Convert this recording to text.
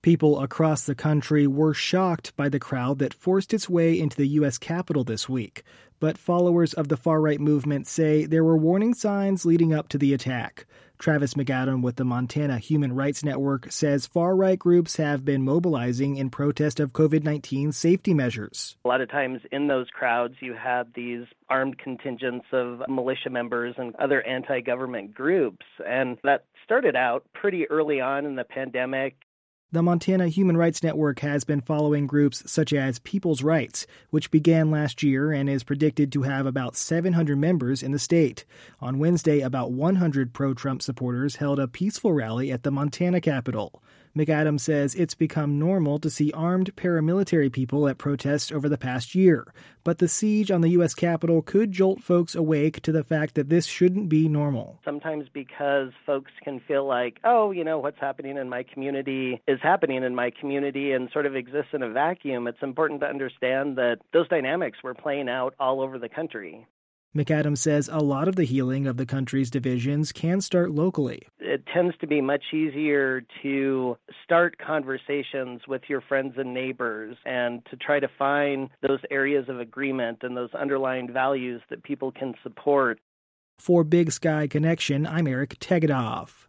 People across the country were shocked by the crowd that forced its way into the U.S. Capitol this week. But followers of the far-right movement say there were warning signs leading up to the attack. Travis McAdam with the Montana Human Rights Network says far-right groups have been mobilizing in protest of COVID-19 safety measures. A lot of times in those crowds, you have these armed contingents of militia members and other anti-government groups. And that started out pretty early on in the pandemic. The Montana Human Rights Network has been following groups such as People's Rights, which began last year and is predicted to have about 700 members in the state. On Wednesday, about 100 pro-Trump supporters held a peaceful rally at the Montana Capitol. McAdam says it's become normal to see armed paramilitary people at protests over the past year, but the siege on the U.S. Capitol could jolt folks awake to the fact that this shouldn't be normal. Sometimes because folks can feel like, oh, what's happening in my community is happening in my community and sort of exists in a vacuum. It's important to understand that those dynamics were playing out all over the country. McAdam says a lot of the healing of the country's divisions can start locally. It tends to be much easier to start conversations with your friends and neighbors and to try to find those areas of agreement and those underlying values that people can support. For Big Sky Connection, I'm Eric Tegedoff.